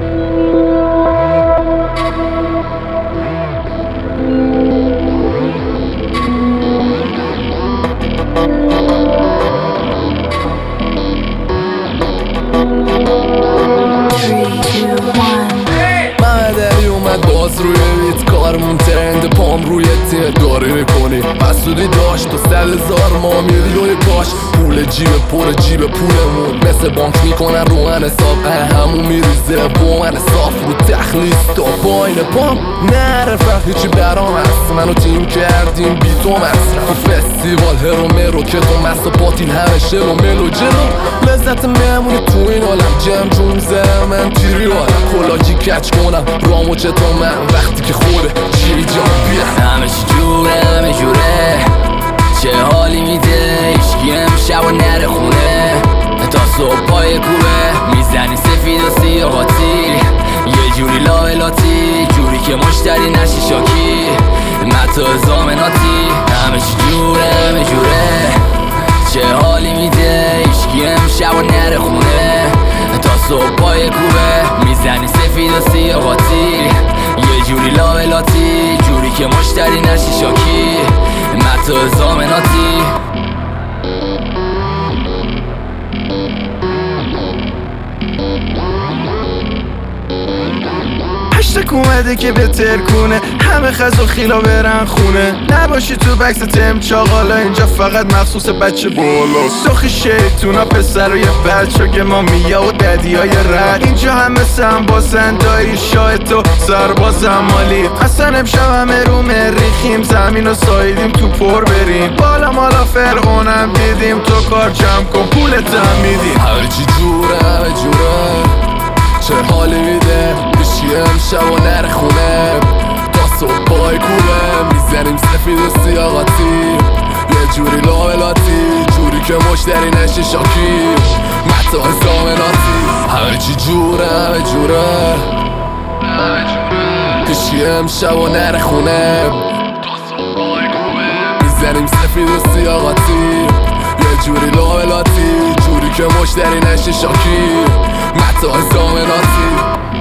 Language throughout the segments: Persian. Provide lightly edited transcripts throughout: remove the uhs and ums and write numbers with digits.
باز روی ویت کارمون ترند پام روی تیر داری میکنی مسئولی داشت تو 100,000 ما میلیون کاش پول جیب پر جیب پولمون مثل بانک میکنن رو من حساب همون میریزه با من صاف رو تخلیص تا پایین پام نره هیچی برام هست منو تیم کردیم بی تو مصرف فستیوال هرو مرو که تو مست و پاتین همه شلو ملو جلو لذت میمونی تو این عالم جم جون زم من تیری آدم کلاجی کچ کنم رامو چطور من وقتی که خوده چی جان بیا همه چی جوره همه جوره چه حالی میده ایشکی امشب و نره خونه تا صبح پای کوبه میزنی سفید و سیاهاتی یه جوری لاولاتی جوری که مشتری نشی شاکی متو زامناتی همه چی جوره همه جوره چه حالی میده ایشکی امشب و نره خونه تا صبح پای کوبه میزنی سفید و سیاهاتی یه جوری لاولاتی جوری که مشتری نشی شاکی متو زامناتی هشتک اومده که بهتر کنه همه خز و خیلا برن خونه نباشی تو بکس تم چاقالا اینجا فقط مخصوص بچه بالا سخی شیطونا پسرای بچه که ما میا و ددیای رد اینجا هم مثل هم باسن دایی شاه تو سربازم مالی اصلا امشب همه رو مریخیم زمین و سایدیم تو پر بریم بالا مالا فرقونم دیدیم تو کار جمع کن پولتم میدیم همه چی جوره همه جوره چه حالی میده بشی امشب و نره خونه تا صبح پای کوبه میزنیم سفید و سیاقاتی یه جوری لاولاتی جوری که مشتری نشه شاکی متو زامناتی همه چی جوره همه جوره بشی امشب و نره خونه تا صبح پای کوبه میزنیم سفید و سیاقاتی یه جوری لاولاتی جوری که مشتری نشه شاکی متو زامناتی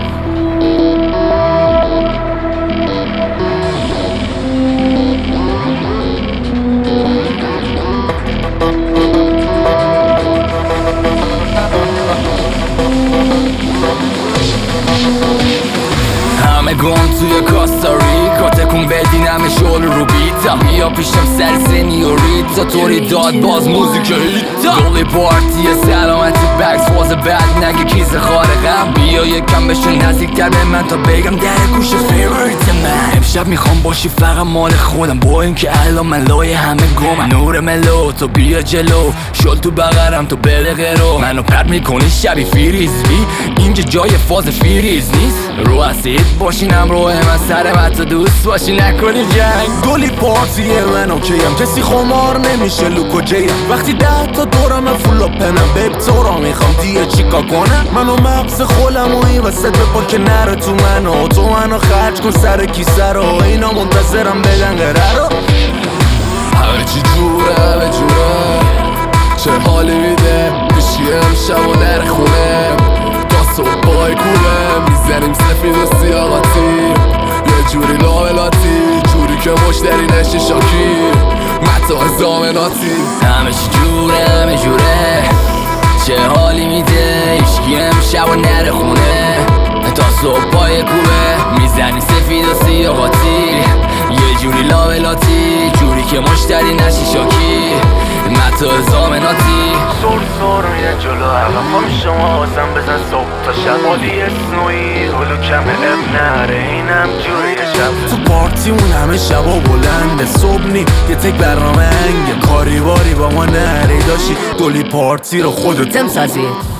همه گم توی کاستاریکا تکون بدین همه شل رو بیتا بیا پیشم سر سنیوریتا طوری داد باز موزیک هیتا دولی پارتی سلامتی بکس واز بد نگه کیز خارقم بیا یکم بشون نزدیکتر به من تا بگم در گوش فیوریت من امشب میخوام باشی فقط مال خودم با این که الان من لای همه گمم نور ملو تو بیا جلو شل تو بغرم تو بده غیرو منو پرد میکنی شبی فیریزی اینجا جای فاز فیریز نیست رو اسید باشینم روی من سر مت دوست باشی نکنی جنگ گلی پارتیه من اوکیم کسی خمار نمیشه لوکو جیم وقتی 10 تا دورم فول پنم بب تو را میخوام دیگه چیکار کنم منو مغز خولم و این وسط بپا که نره تو منو خرج کن سر کیسه رو اینا منتظرم بدن قره رو همه چی جوره همه جوره چه حالی میده بشی امشب و نره خونه تا صبح پای کوبه میزنیم سفید و سیاقاتی یه جوری لاولاتی جوری که مشتری نشه شاکی متو زامناتی همه چی جوره همه جوره چه حالی میده ایشکی امشب و نره خونه تا صبح پای کوبه میزنی سفید و سیاقاتی یه جوری لاولاتی جوری که مشتری نشی شاکی متو زامناتی سر میره جلو عقب شما آزم بزن صبح تا شب مالی اسنوی گلو کم اب نره اینم جوری شب تو پارتیمون همه شبا بلنده صبح نی یه تک برنامه هنگه کاری باری با ما نره داشی دولی پارتی رو خودت تم سازی